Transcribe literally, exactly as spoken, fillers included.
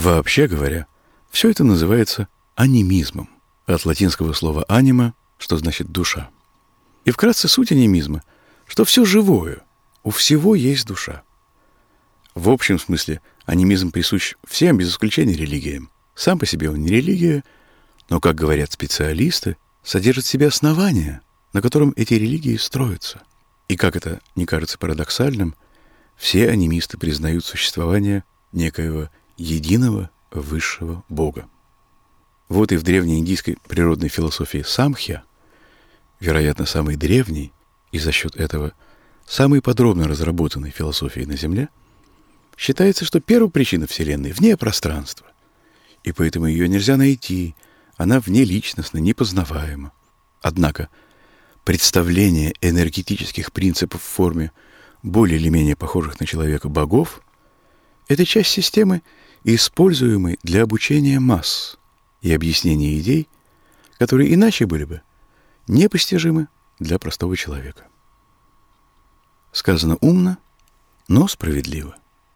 Вообще говоря, все это называется анимизмом, от латинского слова «анима», что значит «душа». И вкратце суть анимизма, что все живое, у всего есть душа. В общем смысле анимизм присущ всем, без исключения религиям. Сам по себе он не религия, но, как говорят специалисты, содержит в себе основания, на котором эти религии строятся. И, как это не кажется парадоксальным, все анимисты признают существование некоего единого высшего Бога. Вот и в древней индийской природной философии самхья, вероятно, самой древней и за счет этого самой подробно разработанной философии на Земле, считается, что первопричина Вселенной вне пространства, и поэтому ее нельзя найти, она внеличностна, непознаваема. Однако представление энергетических принципов в форме более или менее похожих на человека богов — это часть системы, используемой для обучения масс и объяснения идей, которые иначе были бы непостижимы для простого человека. Сказано умно, но справедливо.